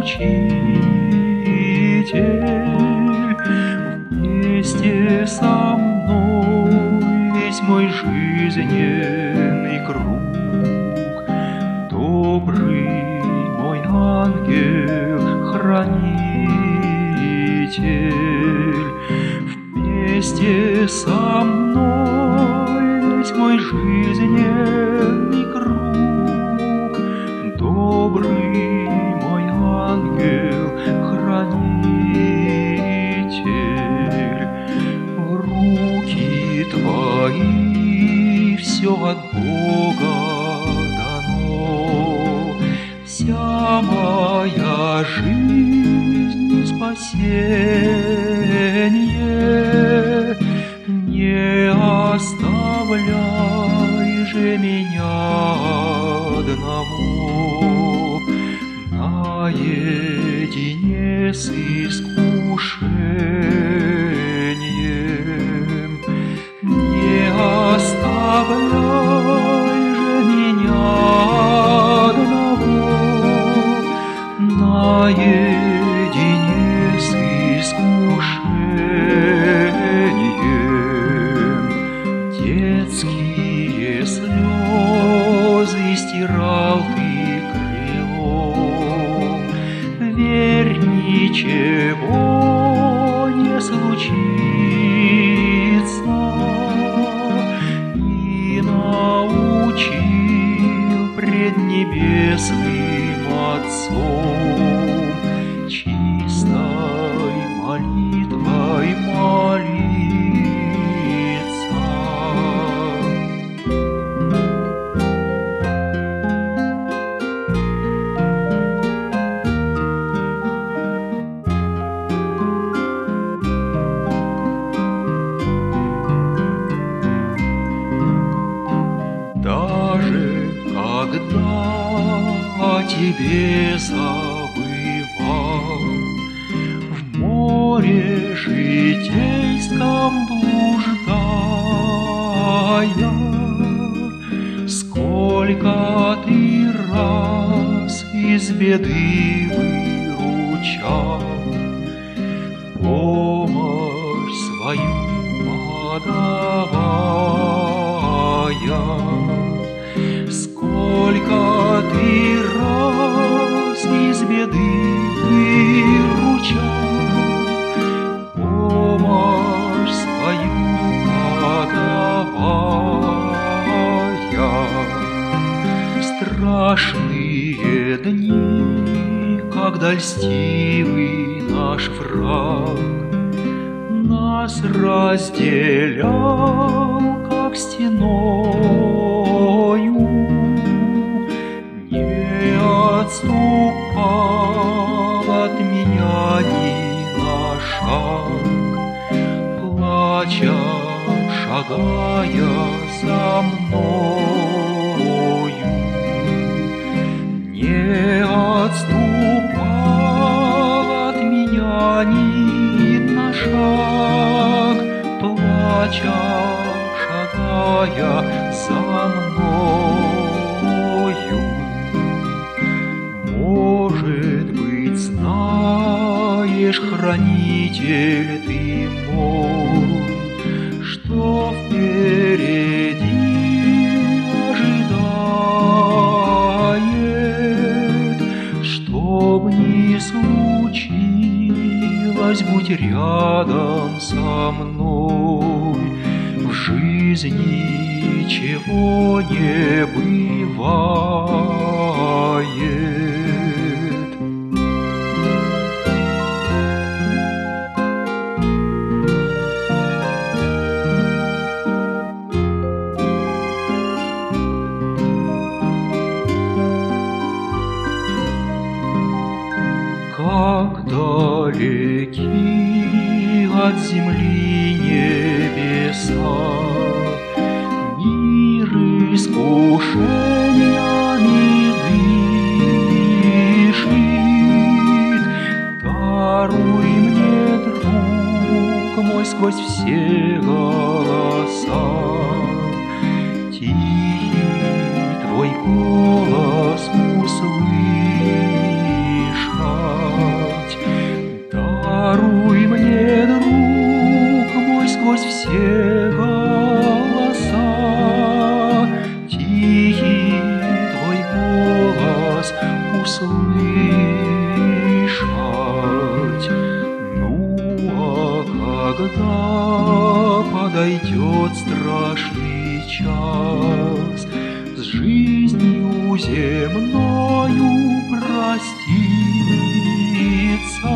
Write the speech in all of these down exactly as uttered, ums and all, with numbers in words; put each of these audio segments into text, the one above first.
учитель, вместе со мной весь мой жизненный круг. Добрый мой ангел-хранитель, вместе со мной весь мой жизненный круг. Добрый мой ангел-хранитель, в руки твои все от Бога дано. Вся моя жизнь — спасенье, не оставляй же меня одного наедине с искушением. Не оставляй же меня одного наедине с искушением. Детские слезы стирал ты крылом. Верь, ничего не случится, и научил пред небесным Отцом чистой молитвой молиться. Даже когда о тебе забывал, в море житейском блуждая, сколько ты раз из беды выручал, помощь свою подавая. Сколько ты раз из беды выручал, помощь свою подавая. Страшные дни, когда льстивый наш враг нас разделял, как стеною, не отступал от меня ни на шаг, плача, шагая за мною. Не отступал от меня ни на шаг, плача, шагая за мною. Может быть, знаешь, хранитель ты мой, что впереди ожидает, чтоб не случилось, будь рядом со мной. В жизни чего не бывает. Как далеки от земли небеса, мир искушениями дышит. Даруй мне, друг мой, сквозь все голоса тихий твой голос услышать. когда подойдет страшный час, с жизнью земною проститься,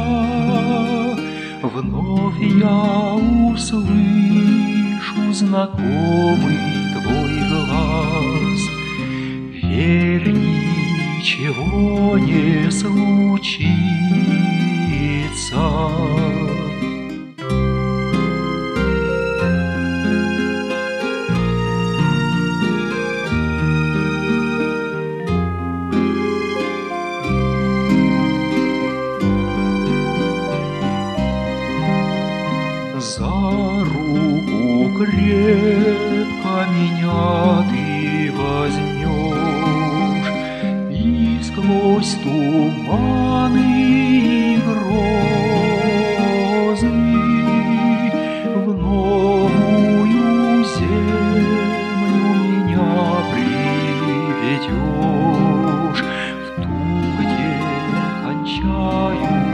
вновь я услышу знакомый твой глаз. Верь, ничего не случится. За руку крепко меня ты возьмешь, и сквозь туманы и грозы в новую землю меня приведешь, в ту, где кончаются